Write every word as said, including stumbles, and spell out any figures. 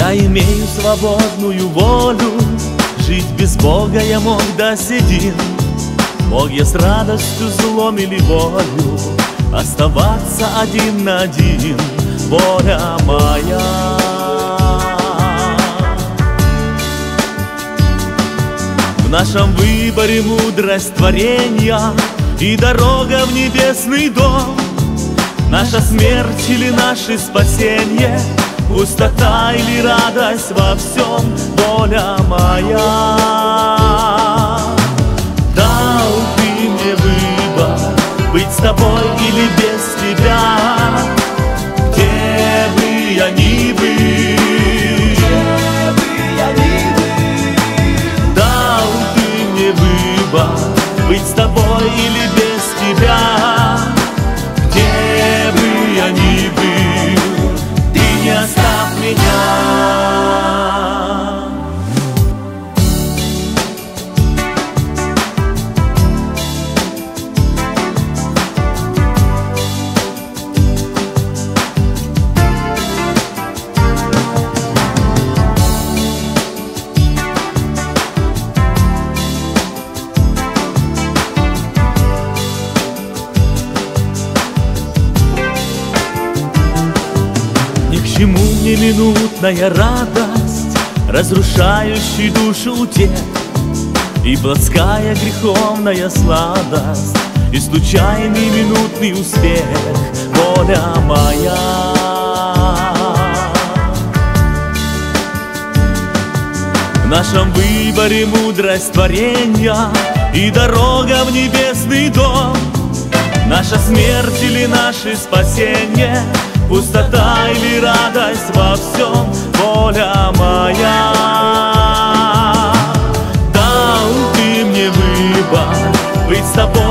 Я имею свободную волю, жить без Бога я мог до седин. Мог я с радостью, злом или болью оставаться один на один. Воля моя. В нашем выборе мудрость творения и дорога в небесный дом. Наша смерть или наше спасение, пустота или радость во всем. Воля моя. Дал ты мне выбор, быть с тобой или без тебя. Где бы я ни был, дал ты мне выбор, быть с тобой или без тебя. Где бы я ни был, ты не оставь меня. Чему мне минутная радость, разрушающий душу утех, и плотская греховная сладость, и случайный минутный успех. Воля моя. В нашем выборе мудрость творения и дорога в небесный дом. Наша смерть или наше спасение, пустота или радость во всем. Воля моя. Дал ты мне выбор, быть с тобой